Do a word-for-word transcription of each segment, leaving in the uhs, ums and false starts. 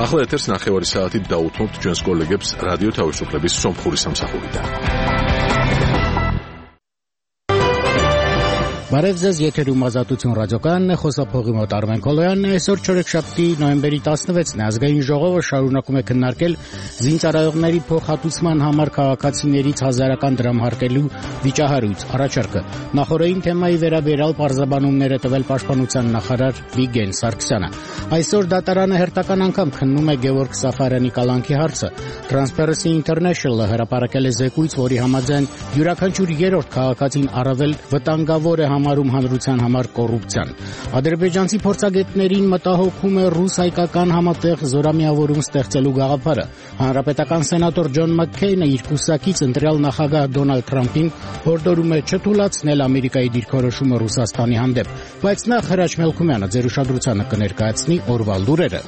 ახლა ეთერს ნახევარი საათით დაუთმობთ ჩვენს კოლეგებს რადიო თავისუფლების სომხური სამსახურიდან. Բարև ձեզ, եթերում ազատություն ռադիոկայանն է, խոսափողի մոտ Արմեն Քոլոյանն է, այսօր չորեքշաբթի նոյեմբերի տասնվեցն է, ազգային ժողովը շարունակում է քննարկել զինծառայողների փոխհատուցման համար քաղաքացիներից հազարական դրամ հարկելու վիճահարույց առաջարկը։ Նախորդին թեմայի վերաբերյալ պարզաբանումներ է տվել պաշտպանության նախարար Վիգեն Սարգսյանը։ Այսօր դատարանը հերթական անգամ քննում է Գևորգ Սաֆարյանի կալանքի հարցը։ Transparency International-ը հրապարակել է զեկույց, որի համաձայն յուրաքանչյուր երրորդ քաղաքացին առավել վտանգավոր է համարում հանրության համար կոռուպցիան։ Ադրբեջանցի փորձագետներին մտահոգում է ռուս-հայկական համատեղ զորամիավորում ստեղծելու գաղափարը։ Հանրապետական սենատոր Ջոն Մաքքեյնը իր կուսակից ընտրյալ նախագահ Դոնալդ Թրամփին հորդորում է չթույլատրել Ամերիկայի դիրքորոշումը Ռուսաստանի հանդեպ։ Բայց նախ Հրաչ Մելքումյանը ձեր ուշադրությանը կներկայացնի օրվա լուրերը։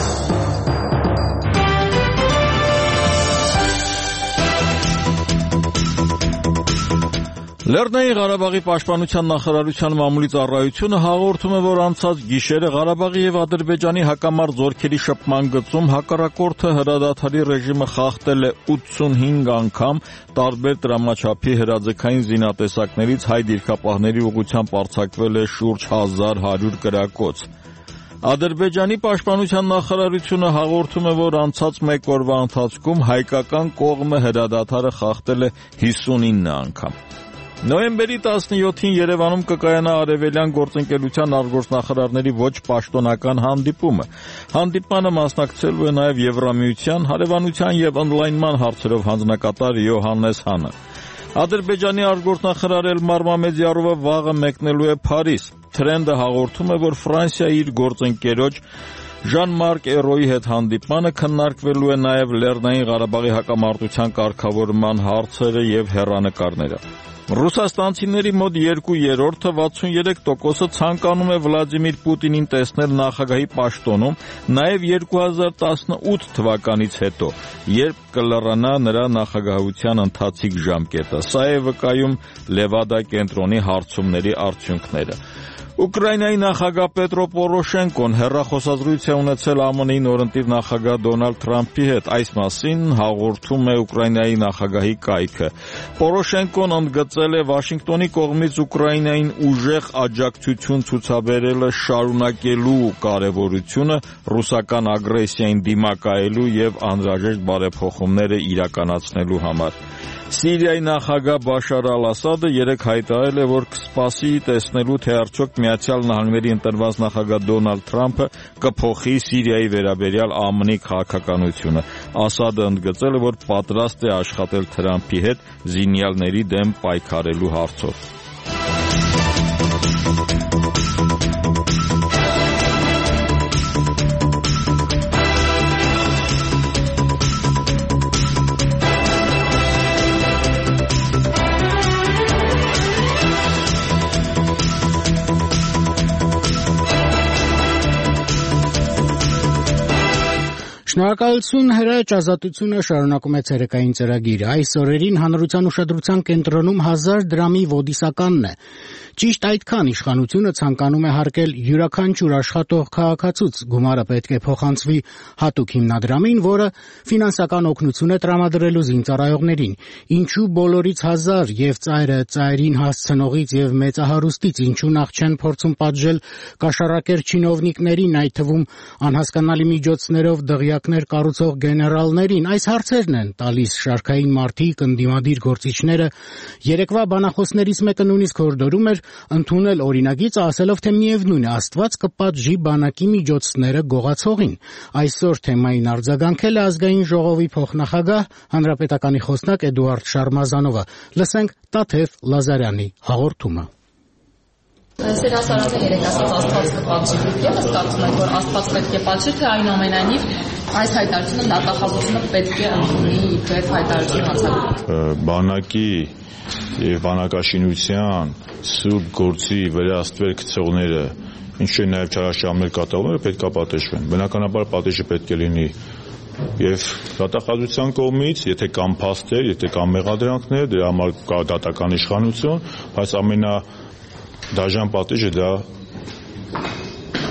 Լեռնային Ղարաբաղի պաշտպանության նախարարության մամուլի ծառայությունը հաղորդում է, որ անցած գիշերը Ղարաբաղի եւ Ադրբեջանի հակամարտ զորքերի շփման գծում հակառակորդը հրադադարի ռեժիմը խախտել է ութսունհինգ անգամ, տարբեր տրամաչափի հրաձգային զինատեսակներից հայ դիրքապահների ուղղությամբ արձակվել է շուրջ հազար հարյուր կրակոց։ Ադրբեջանի պաշտպանության նախարարությունը հաղորդում է, որ անցած մեկ օրվա ընթացքում հայկական կողմը հրադադարը խախտել է հիսունինը անգամ։ Նոյեմբերի տասնյոթին Երևանում կկայանա Արևելյան գործընկերության արտգործնախարարների ոչ պաշտոնական հանդիպումը։ Հանդիպմանը մասնակցելու է նաև Եվրամիության, հարևանության եւ օնլայնման հարցերով հանձնակատար Յոհաննես Հանը։ Ադրբեջանի արտգործնախարար Էլմար Մամեդյարովը վաղը մեկնելու է Փարիզ։ Թրենդը հաղորդում է, որ Ֆրանսիայի իր գործընկերոջ Ժան-Մարկ Էրոյի հետ հանդիպմանը քննարկվելու է նաև Լեռնային Ղարաբաղի հակամարտության կարգավորման հարցերը եւ հեռանկարները։ Ռուսաստանցիների մոտ երկու երրորդը վաթսունյոթ տոկոսը ցանկանում է Վլադիմիր Պուտինին տեսնել նախագահի պաշտոնում, նաև երկու հազար տասնութ թվականից հետո, երբ կլռանա նրա նախագահության ընթացիկ ժամկետը։ Սա է վկայում Լևադա կենտրոնի հարցումների արդյունքները։ Ուկրաինայի նախագահ Պետրո Պորոշենկոն հեռախոսազրույց է ունեցել ԱՄՆ –ի նորընտիր նախագահ Դոնալդ Թրամփի հետ։ Այս մասին հաղորդում է Ուկրաինայի նախագահի կայքը։ Պորոշենկոն ընդգծել է Վաշինգտոնի կողմից Ուկրաինային ուժեղ աջակցություն ցուցաբերելը շարունակելու կարևորությունը, ռուսական ագրեսիային դիմակայելու եւ անհրաժեշտ բարեփոխումները իրականացնելու համար։ Սիրիայի նախագահ Բաշար Ալ-Ասադը երեկ հայտարարել է, որ կսպասի տեսնելու, թե արդյոք Միացյալ Նահանգների ընտրված նախագահ Դոնալդ Թրամփը կփոխի Սիրիայի վերաբերյալ ԱՄՆ –ի քաղաքականությունը։ Ասադը ընդգծել է, որ պատրաստ է աշխատել Թրամփի հետ զինյալների դեմ պայքարելու հարցով։ Շնորհակալություն Հրաչ, ազատությունը շարունակում է ցերեկային ծրագիրը։ Այս օրերին հանրության ուշադրության կենտրոնում հազար դրամի ոդիսականն է։ Ճիշտ այդքան իշխանությունը ցանկանում է հարկել յուրաքանչյուր աշխատող քաղաքացուց։ Գումարը պետք է փոխանցվի հատուկ հիմնադրամին, որը ֆինանսական օգնություն է տրամադրելու զինծառայողներին։ Ինչու բոլորից հազար եւ ծայրը ծայրին հասցնողից եւ մեծահարուստից ինչու նախ չեն փորձում պատժել կաշառակեր չինովնիկներին, այդ թվում անհասկանալի միջոցներով դղյակներ կառուցող գեներալներին։ Այս հարցերն են տալիս շարքային մարտիկ, ընդդիմադիր գործիչները։ Երեկվա բանախոսներից մեկը նույնիսկ հորդորում էր ընդունել օրինագիծը, ասելով, թե միևնույն է, Աստված կպատժի բանակի միջոցները գողացողին։ Այսօր թեմային արձագանքել է ազգային ժողովի փոխնախագահ, հանրապետականի խոսնակ Էդուարդ Շարմազանովը։ Լսենք Տաթև Լազարյանի հաղորդումը։ Սերասարանը երեք ասաց Աստված կպատժի, ես կարծում եմ, որ Աստված պետք է պատժի, թե այնուամենայնիվ այս հայտարարությունը դատախազությունը պետք է ընդունի իբրև հայտարարություն հանցագործել։ Բանակի եւ բանակաշինության սուրբ գործի վերահսկվել գծողները, ինչու է նաեւ չարաշահումներ կատարողները պետք է պատժվեն։ Բնականաբար պատժը պետք է լինի եւ դատախազության կողմից, եթե կան փաստեր, եթե կան մեղադրանքներ, դրա համար կա դատական իշխանություն, բայց ամենա դաժան պատիժը դա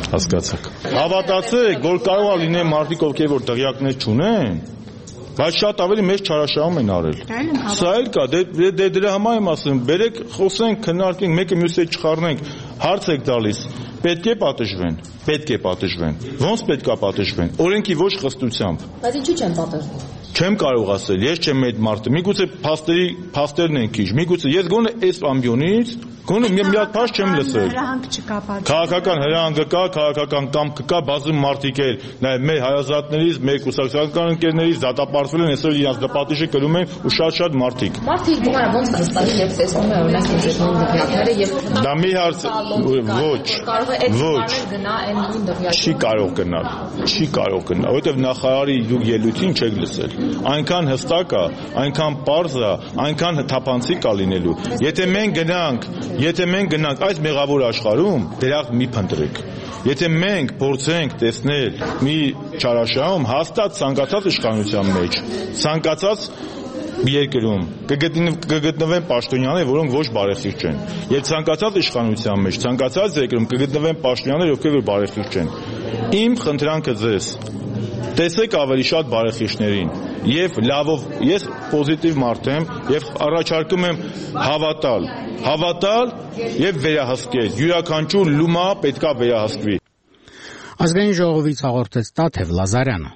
Հասկացաք։ Հավատացեք, որ կարող է լինել մարդիկ, ովքեր որ դղյակներ չունեն, բայց շատ ավելի մեծ չարաշահում են արել։ Սա էլ կա, դե դե դրա համար եմ ասում, բերեք, խոսենք, քննարկենք, մեկը մյուսը չխառնենք, հարց եք տալիս, պետք է պատժվեն, պետք է պատժվեն։ Ոնց պետք է պատժվեն։ Օրենքի ոչ խստությամբ։ Բայց ինչու չեն պատժվում։ Չեմ կարող ասել, ես չեմ այդ մարդը։ Միգուցե փաստերի փաստերն են քիչ։ Միգուցե ես գոնե այս ամբիոնից գոնե մի հատ փաստ չեմ լսել։ Քաղաքական հրահանգ կա, քաղաքական կամք կա, բազում մարդիկ էլ նաև մեր հայազատներից, մեր կուսակցական ընկերներից դատապարտվել են, այսօր իրենց դպատիժը կրում են ու շատ-շատ մարդիկ։ Մարդիկ գումարը ոնց կստանի, երբ տեսնում է օրինակ ինժեներային դպրոցները եւ դա մի հարց ոչ, ոչ գնա այն նույն դպրոցը։ Չի կարող գնալ, չի կարող գնալ, որովհետեւ նախարարի դուք ելույթին չեք լսել։ Այնքան հստակ է, այնքան պարզ է, այնքան թափանցիկ է լինելու։ Եթե մենք գնանք, եթե մենք գնանք այս մեղավոր աշխարհում, դրանք մի փնտրեք։ Եթե մենք փորձենք տեսնել մի չարաշահում, հաստատ ցանկացած իշխանության մեջ, ցանկացած երկրում կգտնվեն պաշտոնյաներ, որոնք ոչ բարեխիղճ են։ Եվ ցանկացած իշխանության մեջ, ցանկացած երկրում կգտնվեն պաշտոնյաներ, ովքեր որ բարեխիղճ են։ Իմ խնդրանքը ձեզ տեսեք ավելի շատ բարեխիղճներին եւ լավով ես պոզիտիվ մարդ եմ եւ առաջարկում եմ հավատալ հավատալ եւ վերահսկել յուրաքանչյուր լումա պետքա վերահսկվի Ազգային ժողովից հաղորդեց Տաթև Լազարյանը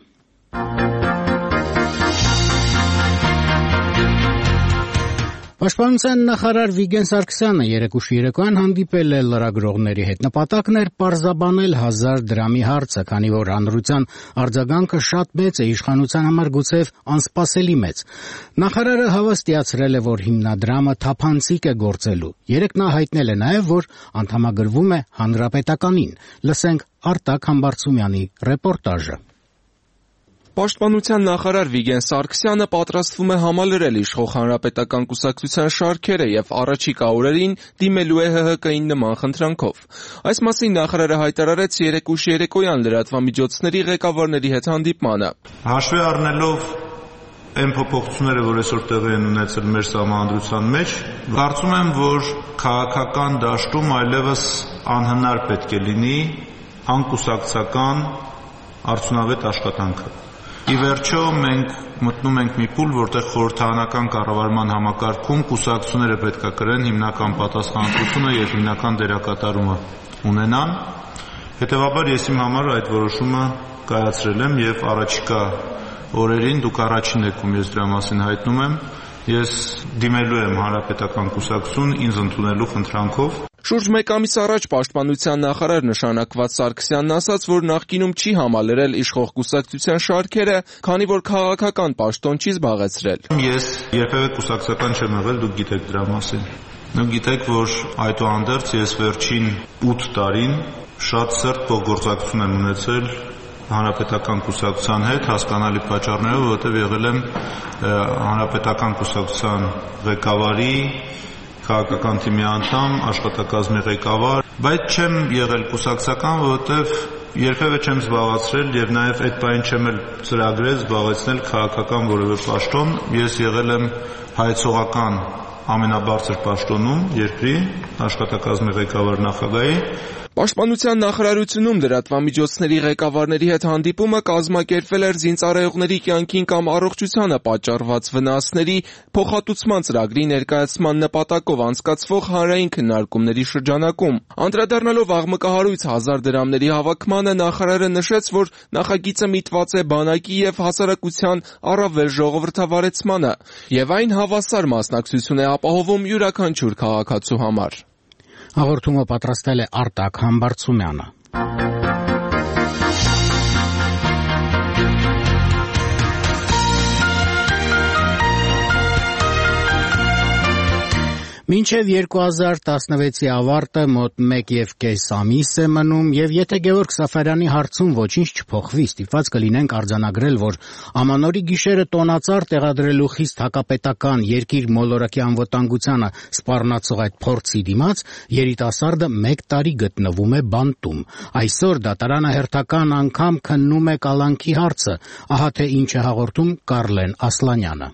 Պաշտպանության նախարար Վիգեն Սարգսյանը երեկուշի երեկոյան հանդիպել է լրագրողների հետ։ Նպատակն էր պարզաբանել հազար դրամի հարցը, քանի որ հանրության արձագանքը շատ մեծ է, իշխանության համար գուցեև անսպասելի մեծ։ Նախարարը հավաստիացրել է, որ հիմնադրամը թափանցիկ է գործելու։ Երեկ նա հայտնել է նաև, որ անդամագրվում է Հանրապետականին։ Լսենք Արտակ Համբարձումյանի ռեպորտաժը։ Պաշտպանության նախարար Վիգեն Սարգսյանը պատրաստվում է համալրել իշխող հանրապետական կուսակցության շարքերը եւ առաջիկա օրերին դիմելու է Հ Հ Կ-ին նման խնդրանքով։ Այս մասին նախարարը հայտարարեց երեկուշի երեկոյան լրատվամիջոցների ղեկավարների հետ հանդիպմանը։ Հաշվի առնելով այն փոփոխությունները, որ այսօր տեղի են ունեցել մեր սահմանադրության մեջ, կարծում եմ, որ քաղաքական դաշտում այլևս անհնար պետք է լինի անկուսակցական արդյունավետ աշխատանքը։ Ի վերջո մենք մտնում ենք մի փուլ, որտեղ խորհրդարանական կառավարման համակարգում կուսակցությունները պետք է կրեն հիմնական պատասխանատվությունը եւ հիմնական դերակատարումը ունենան։ Հետևաբար ես իմ համար այդ որոշումը կայացրել եմ եւ առաջիկա օրերին դուք առաջին եք ում ես դրա մասին հայտնում եմ, ես դիմելու եմ հանրապետական կուսակցություն ինձ ընդունելու խնդրանքով։ Շուրջ մեկ ամիս առաջ պաշտպանության նախարար նշանակված Սարգսյանն ասաց, որ նախկինում չի համալրել իշխող կուսակցության շարքերը, քանի որ քաղաքական պաշտոն չի զբաղեցրել։ Ես երբևէ կուսակցական չեմ եղել, դուք գիտեք դրա մասին։ Դուք գիտեք, որ այդուհանդերձ ես վերջին ութ տարին շատ սերտ փոխգործակցություն եմ ունեցել հանրապետական կուսակցության հետ, հասկանալի պատճառներով, որովհետև եղել եմ հանրապետական կուսակցության ղեկավարի քաղաքական թիմի անդամ, աշխատակազմի ղեկավար, բայց չեմ եղել կուսակցական, որովհետև երբևէ չեմ զբաղացրել եւ նաեւ այդ բանը չեմ էլ ծրագրել զբաղեցնել քաղաքական որևէ պաշտոն։ Ես եղել եմ հայեցողական ամենաբարձր պաշտոնում երկրի, աշխատակազմի ղեկավար նախագահի։ Պաշտպանության նախարարությունում լրատվամիջոցների ղեկավարների հետ հանդիպումը կազմակերպվել էր զինծառայողների կյանքին կամ առողջությանը պատճառված վնասների փոխհատուցման ծրագրի ներկայացման նպատակով անցկացվող հանրային քննարկումների շրջանակում։ Անդրադառնալով աղմկահարույց հազար դրամների հավաքմանը նախարարը նշեց, որ նախագիծը միտված է բանակի եւ հասարակության առավել ժողովրդավարեցմանը, եւ այն հավասար մասնակցություն է ապահովում յուրաքանչյուր քաղաքացու համար։ Հաղորդումը պատրաստել է Արտակ Համբարձումյանը։ Մինչև երկու հազար տասնվեցի ավարտը մոտ մեկ եւ կես ամիս է մնում եւ եթե Գևորգ Սաֆարյանի հարցում ոչինչ չփոխվի, ստիպված կլինենք արձանագրել, որ ամանորի գիշերը տոնածառ տեղադրելու խիստ հակապետական երկիր մոլորակի անվտանգությանը սպառնացող այդ փորձի դիմաց երիտասարդը մեկ տարի գտնվում է բանտում։ Այսօր դատարանը հերթական անգամ քննում է կալանքի հարցը, ահա թե ինչ է հաղորդում Կարլեն Ասլանյանը։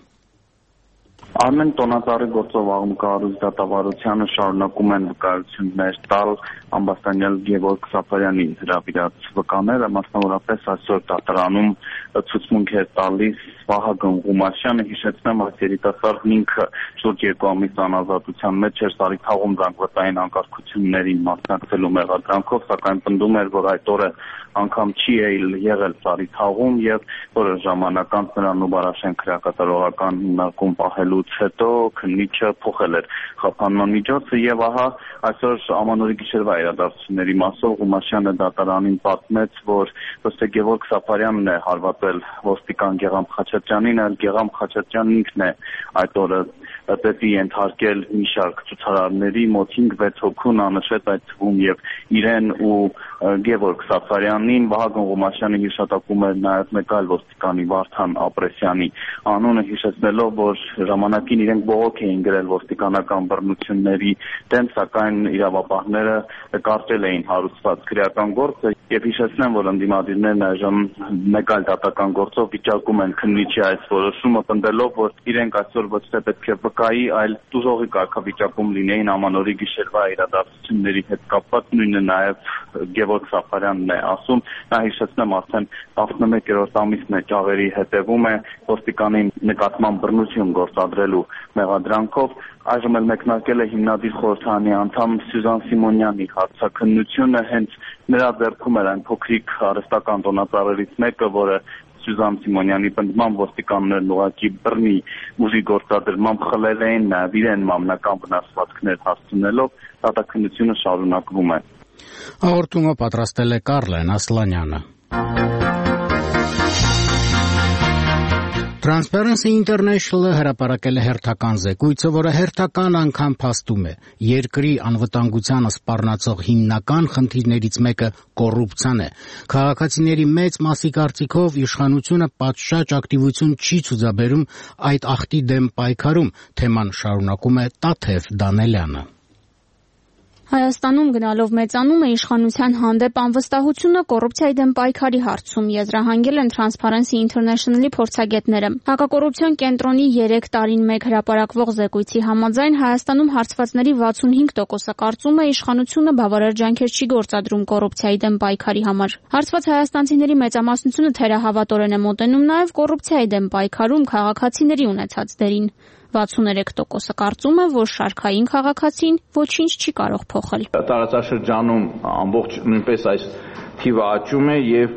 Արմեն տոնածառի գործով աղմկահարույց դատավարությանը շարունակում են վկայություններ տալ ամբաստանյալ Գևորգ Սաֆարյանի հրավիրած վկաները, մասնավորապես այսօր դատարանում ցուցմունք էր տալիս Վահագն Ղումաշյանը, հիշեցնեմ, այս երիտասարդն ինքը շուրջ երկու ամիս անազատության մեջ էր Սարիթաղում զանգվածային անկարգություններին մասնակցելու մեղադրանքով, սակայն պնդում էր, որ այդ օրը անգամ չի եղել Սարիթաղում եւ որը ժամանակ անց նրան ու Բարաշեն քրեակատարողական հիմնարկում պահելուց հետո քննիչը փոխել էր խափանման միջոցը եւ ահա այսօր ամանորի գիշերվա իրադարձությունների մասով Ղումաշյանը դատարանին պատմեց, որ ըստ Գևորգ Սաֆարյանն է հարվածել ոստիկան Գեգամ Խաչատրյանին, այլ Գեգամ Խաչատրյանն ինքն է այդ օրը պետի ենթարկել մի շարք ցուցարարների, մոտ հինգ-վեց հոգուն անշետ այդ թվում եւ իրեն ու Գևորգ Սաֆարյանին Վահագն Ղումաշյանը հիշատակում էր նաեւ մեկ այլ ոստիկանի Վարդան Ապրեսյանի անունը, հիշեցնելով, որ ժամանակին իրենք բողոք էին գրել ոստիկանական բռնությունների դեմ, սակայն իրավապահները կարճել էին հարուցված քրեական գործը եւ հիշեցնեմ, որ ընդդիմադիրներն այժմ մեկ այլ դատական գործով վիճակում են քննիչի այս որոշումը, պնդելով, որ իրենք այսօր ոչ թե պետք է վկայի, այլ տուժողի կարգավիճակում լինեին ամանորի գիշերվա իրադարձությունների հետ կապված, նույնը նաեւ Գևորգ Սաֆարյանն է ասում, նա հիշեցնեմ արդեն տասնմեկերորդ ամիսն է ճաղերի հետևում է ոստիկանի նկատմամբ բռնություն գործադրելու մեղադրանքով, այժմ էլ մեկնարկել է հիմնադիր խորհրդարանի անդամ Սյուզան Սիմոնյանի հարցաքննությունը, հենց նրա ձեռքում էր այն փոքրիկ արհեստական տոնածառերից մեկը, որը Սյուզան Սիմոնյանի պնդմամբ ոստիկաններն ուղղակի բռնի ուժի գործադրմամբ խլել էին, նաև իրեն մամնական վնասվածքներ հասցնելով, դատաքննությունը շարունակվում է։ Հաղորդումը պատրաստել է Կարլեն Ասլանյանը։ Transparency International-ը հրապարակել է հերթական զեկույցը, որը հերթական անգամ փաստում է երկրի անվտանգությանը սպառնացող հիմնական խնդիրներից մեկը կոռուպցիան է։ Քաղաքացիների մեծ մասի կարծիքով իշխանությունը պատշաճ ակտիվություն չի ցուցաբերում այդ ախտի դեմ պայքարում, թեման շարունակում է Տաթև Դանելյանը։ Հայաստանում գնալով մեծանում է իշխանության հանդեպ անվստահությունը կոռուպցիայի դեմ պայքարի հարցում, եզրահանգել են Transparency International-ի փորձագետները։ Հակակոռուպցիոն կենտրոնի երեք տարին մեկ հրապարակվող զեկույցի համաձայն Հայաստանում հարցվածների վաթսունհինգ տոկոսը կարծում է իշխանությունը բավարար ջանքեր չի գործադրում կոռուպցիայի դեմ պայքարի համար։ Հարցված հայաստանցիների մեծամասնությունը թերահավատորեն է մոտենում նաև կոռուպցիայի դեմ պայքարում քաղաքացիների ունեցած դերին։ վաթսուներեք տոկոսը կարծում է, որ շարքային քաղաքացին ոչինչ չի կարող փոխել։ Տարածաշրջանում ամբողջ նույնպես այս թիվը աճում է եւ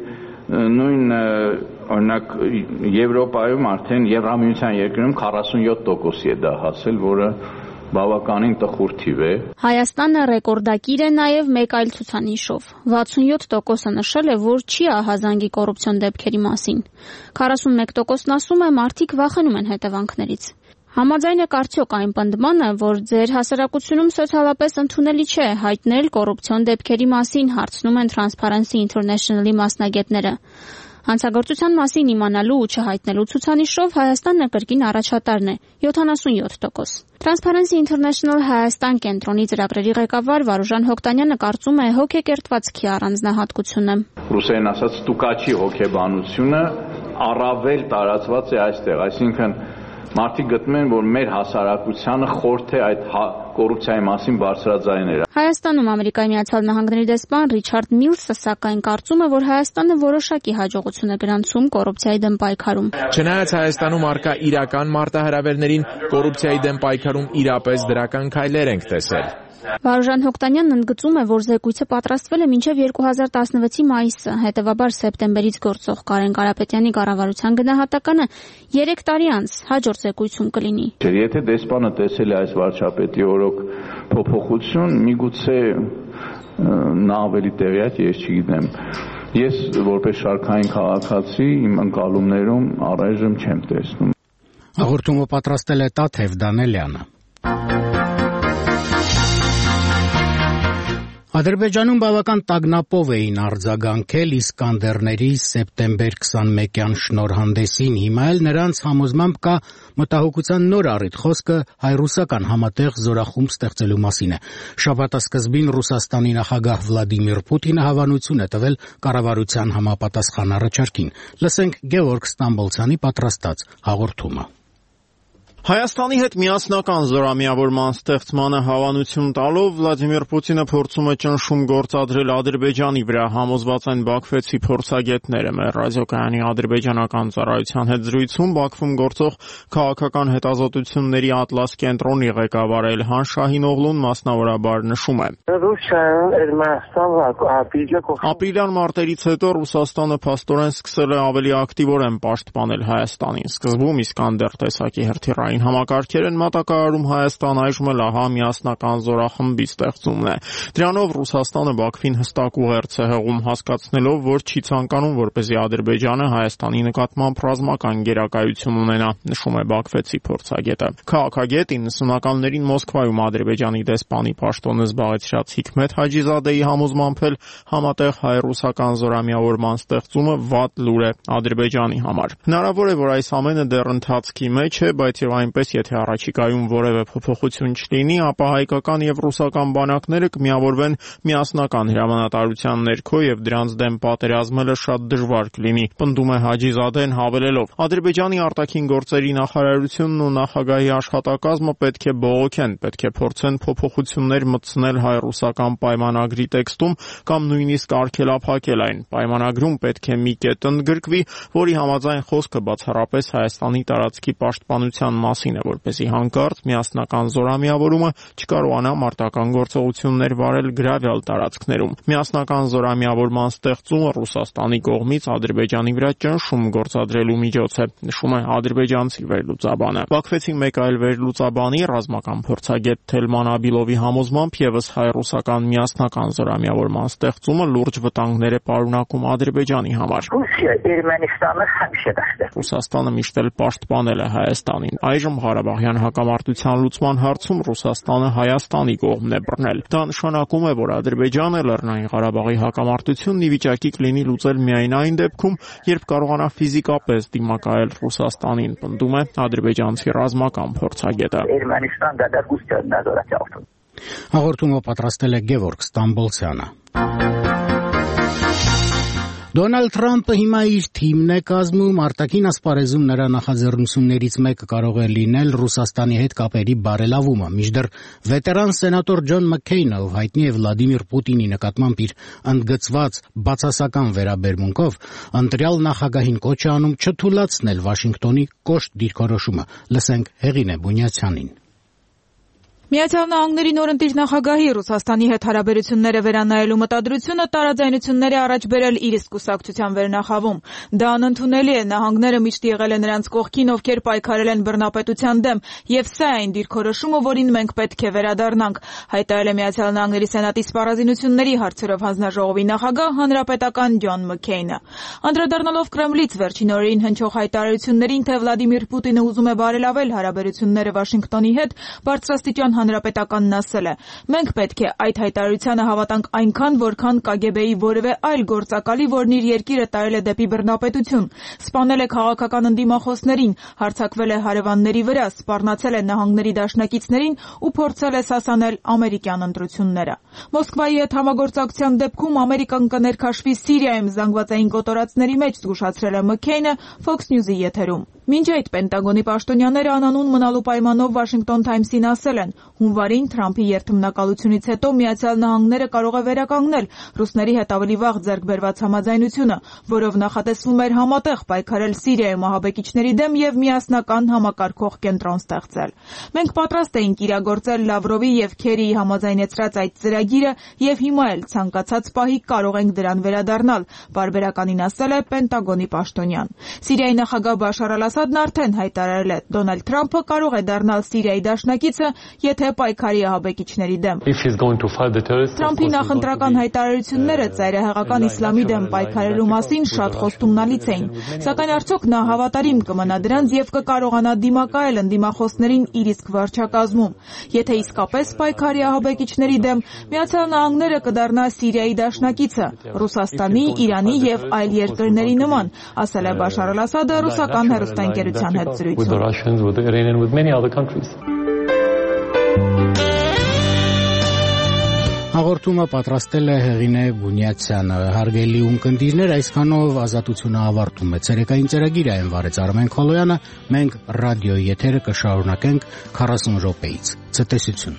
նույն օրինակ Եվրոպայում արդեն Եվրամիության երկրներում քառասունյոթ տոկոսի է դա հասել, որը բավականին տխուր թիվ է։ Հայաստանը ռեկորդակիր է նաև մեկ այլ ցուցանիշով։ վաթսունյոթ տոկոսը նշել է, որ չի ահազանգի կոռուպցիոն դեպքերի մասին։ քառասունմեկ տոկոսն ասում է, մարդիկ վախենում են հետևանքներից։ Համաձայն է կարծիք այն պնդմանը, որ ձեր հասարակությունում սոցիալապես ընդունելի չէ հայտնել կոռուպցիոն դեպքերի մասին, հարցնում են Transparency International-ի մասնագետները։ Հանցագործության մասին իմանալու ու չհայտնելու ցուցանիշով Հայաստանը կրկին առաջատարն է՝ յոթանասունյոթ տոկոս։ Transparency International Հայաստան կենտրոնի ծրագրերի ղեկավար Վարուժան Հոկտանյանը կարծում է հոգեկերտվածքի առանձնահատկությունը։ Ռուսերեն ասած ստուկաչի հոգեբանությունը առավել տարածված է այստեղ, այսինքն մարդիկ գտնում են, որ մեր հասարակությանը խորթ է այդ կոռուպցիայի մասին բարձրաձայները։ Հայաստանում Ամերիկայի Միացյալ Նահանգների դեսպան Ռիչարդ Միլսը սակայն կարծում է, որ Հայաստանը որոշակի հաջողություն է գրանցում կոռուպցիայի դեմ պայքարում։ Չնայած Հայաստանում առկա իրական մարտահրավերներին, կոռուպցիայի դեմ պայքարում իրապես դրական քայլեր ենք տեսել։ Վարուժան Հոկտանյանն ընդգծում է, որ զեկույցը պատրաստվել է մինչև երկու հազար տասնվեցի մայիսը, հետևաբար սեպտեմբերից գործող Կարեն Կարապետյանի կառավարության գնահատականը երեք տարի անց հաջորդ զեկույցում կլինի։ Եթե դեսպանը տեսել է այս վարչապետի օրոք փոփոխություն, միգուցե նա ավելի տեղյակ, ես չգիտեմ։ Ես որպես շարքային քաղաքացի իմ ընկալումներում առայժմ չեմ տեսնում։ Հաղորդումը պատրաստել է Տաթև Դանելյանը։ Ադրբեջանում բավական տագնապով էին արձագանքել Իսկանդերների սեպտեմբեր քսանմեկյան շնորհանդեսին, հիմա էլ նրանց համոզմամբ կա մտահոգության նոր առիթ, խոսքը հայ-ռուսական համատեղ զորախումբ ստեղծելու մասին է։ Շաբաթասկզբին Ռուսաստանի նախագահ Վլադիմիր Պուտինը հավանություն է տվել կառավարության համապատասխան առաջարկին։ Լսենք Գևորգ Ստամբոլցյանի պատրաստած հաղորդումը։ Հայաստանի հետ միասնական զորամիավորման ստեղծմանը հավանություն տալով Վլադիմիր Պուտինը փորձում է ճնշում գործադրել Ադրբեջանի վրա, համոզված են բաքվեցի փորձագետները։ Մեր ռադիոկայանի ադրբեջանական ծառայության հետ զրույցում Բաքվում գործող քաղաքական հետազոտությունների Ատլաս կենտրոնի ղեկավար Էլհան Շահինօղլուն մասնավորաբար նշում է. Ապրիլյան մարտերից հետո Ռուսաստանը փաստորեն սկսել է ավելի ակտիվորեն պաշտպանել Հայաստանին։ Սկզբում Իսկանդեր տեսակի հրթիռային համակարգեր են մատակարարում Հայաստան, այժմ էլ ահա միասնական զորախմբի ստեղծումն է։ Դրանով Ռուսաստանը Բաքվին հստակ ուղերձ է հղում, հասկացնելով, որ չի ցանկանում, որպեսզի Ադրբեջանը Հայաստանի նկատմամբ ռազմական գերակայություն ունենա, նշում է բաքվեցի փորձագետը։ Քաղաքագետ իննսունականներին Մոսկվայում Ադրբեջանի դեսպանի պաշտոնը զբաղեցրած Հիքմեթ Հաջիզադեի համոզմամբ էլ համատեղ հայ-ռուսական զորամիավորման ստեղծումը վատ լուր է Ադրբեջանի համար։ Հնարավոր է, որ այս ամենը դեռ ընթացքի մեջ է, բայց եւ այնպես, եթե առաջիկայում որևէ փոփոխություն չլինի, ապա հայկական եւ ռուսական բանակները կմիավորվեն միասնական հրամանատարության ներքո եւ դրանց դեմ պատերազմելը շատ դժվար կլինի, պնդում է Հաջիզադեն հավելելով. Ադրբեջանի արտաքին գործերի նախարարությունն ու նախագահի աշխատակազմը պետք է բողոքեն, պետք է փորձեն փոփոխություններ մտցնել հայ-ռուսական պայմանագրի տեքստում կամ նույնիսկ արգելափակել այն։ Պայմանագրում պետք է մի կետ ընդգրկվի, որի համաձայն խոսքը բացառապես Հայաստանի տարածքի պաշտպանության մասին է, որպեսզի հանկարծ միասնական զորամիավորումը չկարողանա մարտական գործողություններ վարել գրավյալ տարածքներում։ Միասնական զորամիավորման ստեղծումը Ռուսաստանի կողմից Ադրբեջանի վրա ճնշում գործադրելու միջոց է, նշում է ադրբեջանցի վերլուծաբանը։ Բաքվեցի մեկ այլ վերլուծաբանի, ռազմական փորձագետ Թելման Աբիլովի համոզմամբ ևս հայ-ռուսական միասնական զորամիավորման ստեղծումը լուրջ վտանգներ է պարունակում Ադրբեջանի համար։ Ռուսաստանը միշտ էլ պաշտպանել է Հայաստանին։ Այժմ Ղարաբաղյան հակամարտության լուծման հարցում Ռուսաստանը Հայաստանի կողմն է բռնել։ Դա նշանակում է, որ Ադրբեջանը Լեռնային Ղարաբաղի հակամարտությունն ի վիճակի կլինի լուծել միայն այն դեպքում, երբ կարողանա ֆիզիկապես դիմակայել Ռուսաստանին, պնդում է ադրբեջանցի ռազմական փորձագետը։ Հաղորդումը պատրաստել է Գևորգ Ստամբոլցյանը։ Դոնալդ Թրամփը հիմա իր թիմն է կազմում, արտաքին ասպարեզում նրա նախաձեռնություններից մեկը կարող է լինել Ռուսաստանի հետ կապերի բարելավումը, մինչդեռ վետերան սենատոր Ջոն Մաքքեյնը, ով հայտնի է Վլադիմիր Պուտինի նկատմամբ իր ընդգծված բացասական վերաբերմունքով, ընտրյալ նախագահին կոչ է անում չթույլատրել Վաշինգտոնի կոշտ դիրքորոշումը։ Լսենք Հեղինե Բունյացյանին։ Միացյալ Նահանգների նորընտիր նախագահի Ռուսաստանի հետ հարաբերությունները վերանայելու մտադրությունը տարաձայնությունների առաջ բերել իր իսկ կուսակցության վերնախավում։ Դա անընդունելի է, նահանգները միշտ եղել են նրանց կողքին, ովքեր պայքարել են բռնապետության դեմ, եւ սա է այն դիրքորոշումը, որին մենք պետք է վերադառնանք, հայտարարել է Միացյալ Նահանգների Սենատի սպառազինությունների հարցերով հանձնաժողովի նախագահ հանրապետական Ջոն Մաքքեյնը։ Անդրադառնալով Կրեմլից վերջին օրերին հնչող հայտարարություններին, թե Վլադիմիր Պուտինը ուզում է բարելավել հարաբերությունները Վաշինգտոնի հետ, բարձրաստիճան հանրապետականն ասել է. մենք պետք է այդ հայտարարությանը հավատանք այնքան, որքան Կ Գ Բ-ի որևէ այլ գործակալի, որն իր երկիրը տարել է դեպի բռնապետություն, սպանել է քաղաքական ընդդիմախոսներին, հարձակվել է հարևանների վրա, սպառնացել է նահանգների դաշնակիցներին ու փորձել է սասանել ամերիկյան ընտրությունները։ Մոսկվայի հետ համագործակցության դեպքում Ամերիկան կներքաշվի Սիրիայում զանգվածային կոտորածների մեջ, զգուշացրել է Մաքքեյնը Fox News-ի եթերում։ Մինչ այդ Պենտագոնի պաշտոնյաները անանուն մնալու պայմանով Washington Times-ին ասել են. հունվարին Թրամփի երթմնակալությունից հետո Միացյալ Նահանգները կարող է վերականգնել ռուսների հետ ավելի վաղ ձեռք բերված համաձայնությունը, որով նախատեսվում էր համատեղ պայքարել Սիրիայում ահաբեկիչների դեմ եւ միասնական համակարգող կենտրոն ստեղծել։ Մենք պատրաստ էինք իրագործել Լավրովի եւ Քերիի համաձայնեցրած այդ ծրագիրը եւ հիմա էլ ցանկացած պահի կարող ենք դրան վերադառնալ, բարբերականին ասել է Պենտագոնի պաշտոնյան։ Սիրիայի նախագահ Բաշար Ասադն արդեն հայտարարել է. Դոնալդ Թրամփը կարող է դառնալ Սիրիայի դաշնակիցը, եթե պայքարի ահաբեկիչների դեմ։ Թրամփի նախընտրական հայտարարությունները ծայրահեղական իսլամի դեմ պայքարելու մասին շատ խոստումնալից էին, սակայն արդյոք նա հավատարիմ կմնա դրանց եւ կկարողանա դիմակայել ընդդիմախոսներին իր իսկ վարչակազմում։ Եթե իսկապես պայքարի ահաբեկիչների դեմ, Միացյալ Նահանգները կդառնա Սիրիայի դաշնակիցը, Ռուսաստանի, Իրանի եւ այլ երկրների նման, ասել է Բաշար Ասադը ռուսական հեռուստաընկերության հետ զրույցում։ Հաղորդումը պատրաստել է Հեղինե Բունյացյանը։ Հարգելի ունկնդիրներ, այսքանով Ազատությունը ավարտում է ցերեկային ծրագիրը, այն վարեց Արմեն Քոլոյանը։ Մենք ռադիոյի եթերը կշարունակենք քառասուն րոպեից։ Ցտեսություն։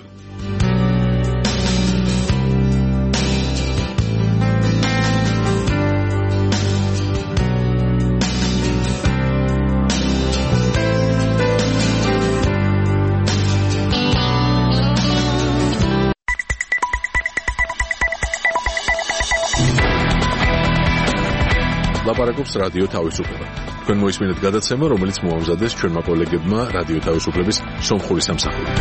ლაპარაკობს რადიო თავისუფლება. თქვენ მოისმინეთ გადაცემა, რომელიც მოამზადეს ჩვენმა კოლეგებმა რადიო თავისუფლების სომხური სამსახურით.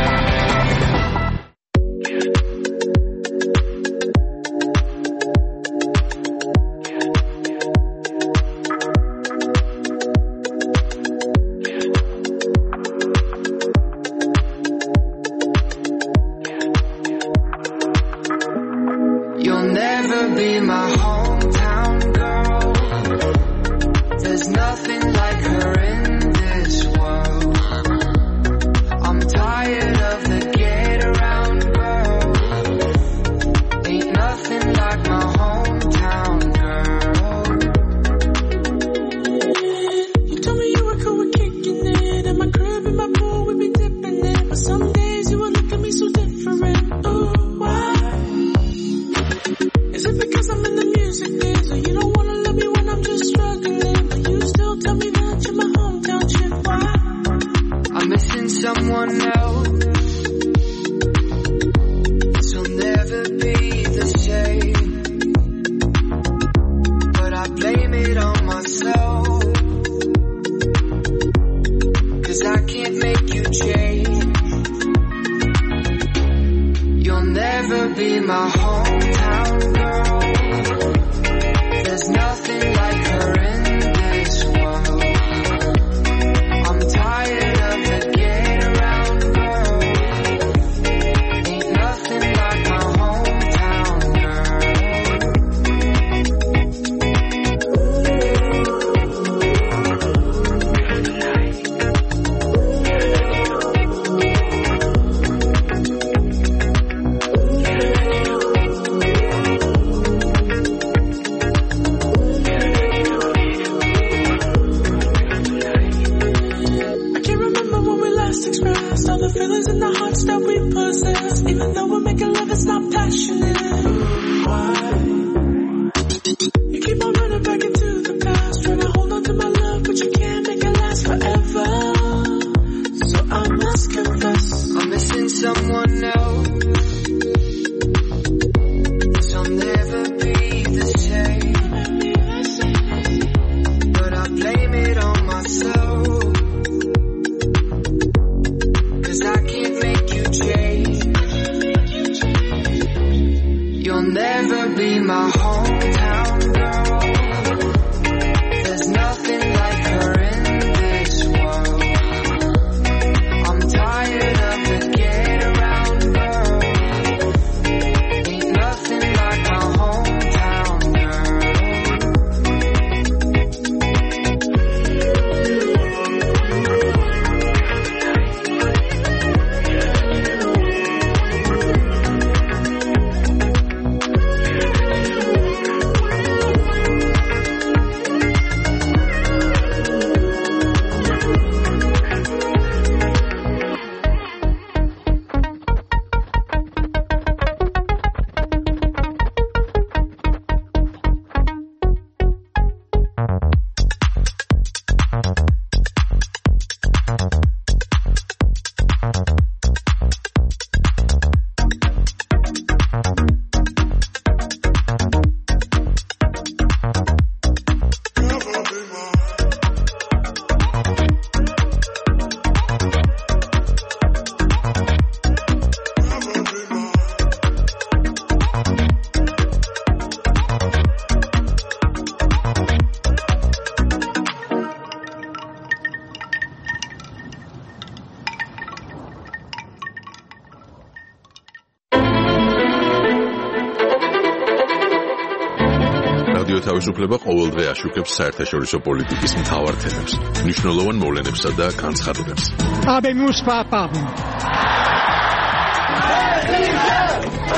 თავისუფლება ყოველდღე აშუქებს საერთაშორისო პოლიტიკის მთავარ თემებს, მნიშვნელოვან მოვლენებსა და განცხადებებს. Habemos papado.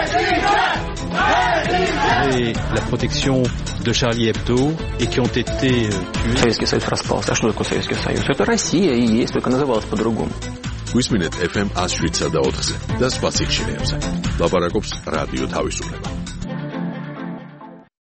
Et la protection de Charlie Hebdo et qui ont été tués. Советский Союз распался. А что такое Советский Союз? Это Россия и есть, только называлась по-другому. Გვისმინეთ ეფ ემ one oh seven და four-ზე და სხვა სიგნალებზე. ლაპარაკობს რადიო თავისუფლება.